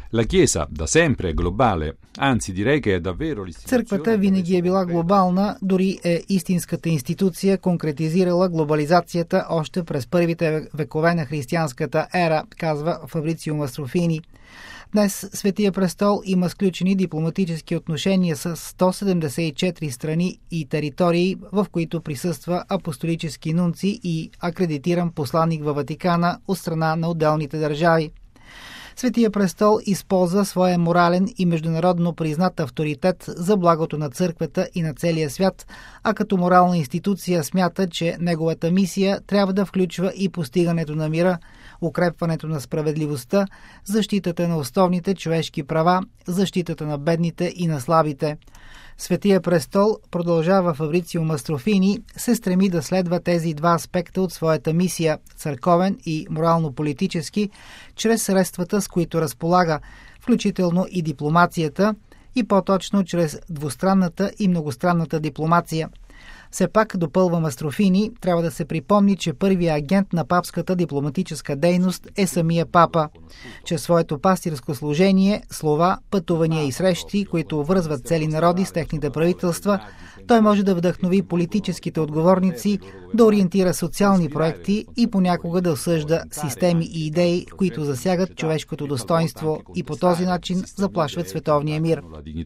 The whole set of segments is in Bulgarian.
La Chiesa da sempre è globale, anzi direi che è davvero l'istituzione. Църквата винаги е била глобална, дори е истинската институция, конкретизирала глобализацията още през първите векове на християнската ера, казва Фабрицио Мастрофини. Днес Светия престол има сключени дипломатически отношения с 174 страни и територии, в които присъства апостолически нунци и акредитиран посланник във Ватикана от страна на отделните държави. Светия престол използва своя морален и международно признат авторитет за благото на църквата и на целия свят, а като морална институция смята, че неговата мисия трябва да включва и постигането на мира, укрепването на справедливостта, защитата на основните човешки права, защитата на бедните и на слабите. Светия престол, продължава Фабрицио Мастрофини, се стреми да следва тези два аспекта от своята мисия – църковен и морално-политически, чрез средствата, с които разполага, включително и дипломацията, и по-точно чрез двустранната и многостранната дипломация. Все пак, допълва Мастрофини, трябва да се припомни, че първият агент на папската дипломатическа дейност е самия папа. Чрез своето пастирско служение, слова, пътувания и срещи, които връзват цели народи с техните правителства, той може да вдъхнови политическите отговорници, да ориентира социални проекти и понякога да осъжда системи и идеи, които засягат човешкото достоинство и по този начин заплашват световния мир.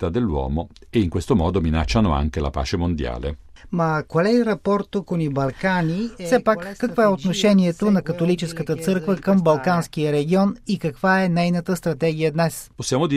Все пак, какво е отношението на католическата църква към Балканския регион и каква е нейната стратегия днес?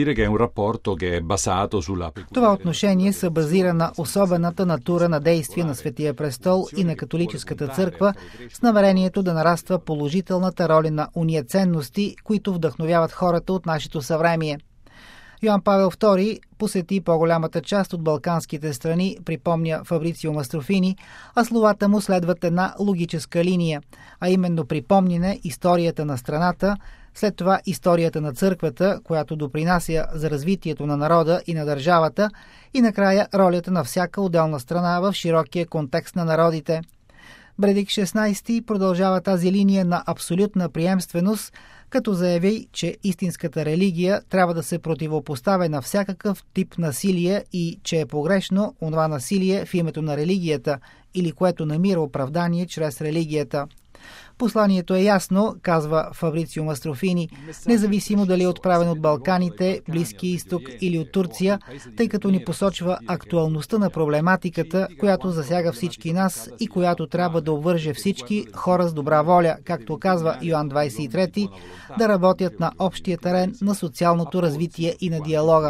Това отношение се базира на особената натура на действие на Светия престол и на католическата църква с намерението да нараства положителната роля на уния ценности, които вдъхновяват хората от нашето съвремие. Йоан Павел II посети по-голямата част от балканските страни, припомня Фабрицио Мастрофини, а словата му следват една логическа линия, а именно припомняне историята на страната, след това историята на църквата, която допринася за развитието на народа и на държавата, и накрая ролята на всяка отделна страна в широкия контекст на народите. Бредик XVI продължава тази линия на абсолютна приемственост, като заяви, че истинската религия трябва да се противопоставя на всякакъв тип насилие и че е погрешно онова насилие в името на религията или което намира оправдание чрез религията. Посланието е ясно, казва Фабрицио Мастрофини, независимо дали е отправен от Балканите, Близки изток или от Турция, тъй като ни посочва актуалността на проблематиката, която засяга всички нас и която трябва да обвърже всички хора с добра воля, както казва Йоан 23, да работят на общия терен на социалното развитие и на диалога.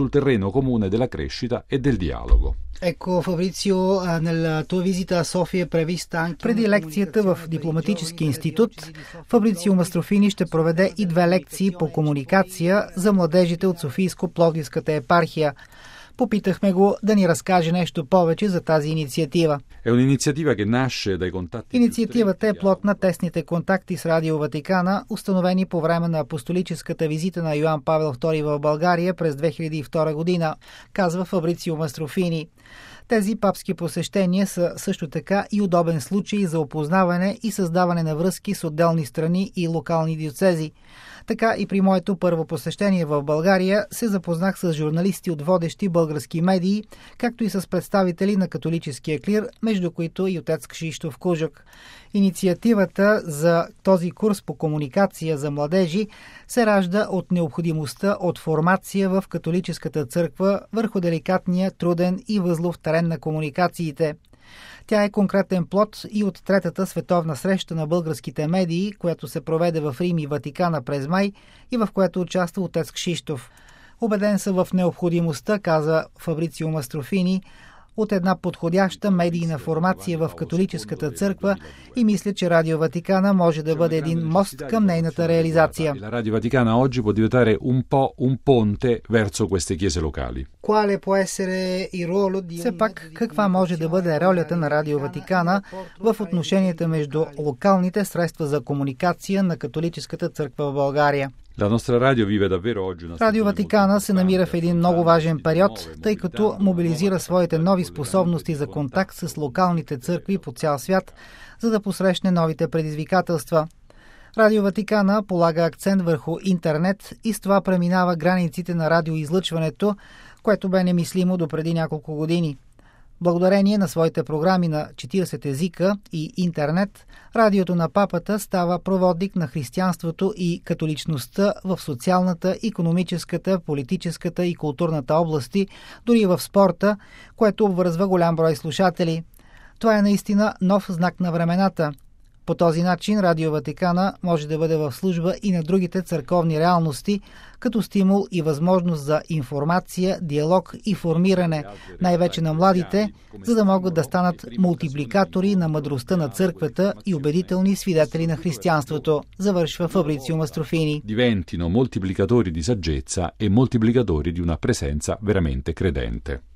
Ecco Fabrizio, nella tua visita a Sofia è prevista anche... Преди лекцията в дипломатически институт, Фабрицио Мастрофини ще проведе и 2 лекции по комуникация за младежите от Софийско-Пловдивската епархия. Попитахме го да ни разкаже нещо повече за тази инициатива. Инициативата е плод на тесните контакти с Радио Ватикана, установени по време на апостолическата визита на Йоан Павел II в България през 2002 година, казва Фабрицио Мастрофини. Тези папски посещения са също така и удобен случай за опознаване и създаване на връзки с отделни страни и локални диоцези. Така и при моето първо посещение в България се запознах с журналисти от водещи български медии, както и с представители на католическия клир, между които и отец Кшиштоф Кужук. Инициативата за този курс по комуникация за младежи се ражда от необходимостта от формация в католическата църква върху деликатния, труден и възлов терен на комуникациите. Тя е конкретен плод и от третата световна среща на българските медии, която се проведе в Рим и Ватикана през май и в която участва отец Кшиштоф. Убеден съм в необходимостта, каза Фабрицио Мастрофини, от една подходяща медийна формация в католическата църква и мисля, че Радио Ватикана може да бъде един мост към нейната реализация. Радио Ватикана oggi può diventare un po' un ponte verso queste chiese locali. Все пак, каква може да бъде ролята на Радио Ватикана в отношенията между локалните средства за комуникация на католическата църква в България? Радио Ватикана се намира в един много важен период, тъй като мобилизира своите нови способности за контакт с локалните църкви по цял свят, за да посрещне новите предизвикателства. Радио Ватикана полага акцент върху интернет и с това преминава границите на радиоизлъчването, което бе немислимо допреди няколко години. Благодарение на своите програми на 40 езика и интернет, радиото на папата става проводник на християнството и католичността в социалната, икономическата, политическата и културната области, дори в спорта, което обвързва голям брой слушатели. Това е наистина нов знак на времената. По този начин Радио Ватикана може да бъде в служба и на другите църковни реалности, като стимул и възможност за информация, диалог и формиране, най-вече на младите, за да могат да станат мултипликатори на мъдростта на църквата и убедителни свидетели на християнството, завършва Фабрицио Мастрофини. Diventino moltiplicatori di saggezza e moltiplicatori di una presenza veramente credente.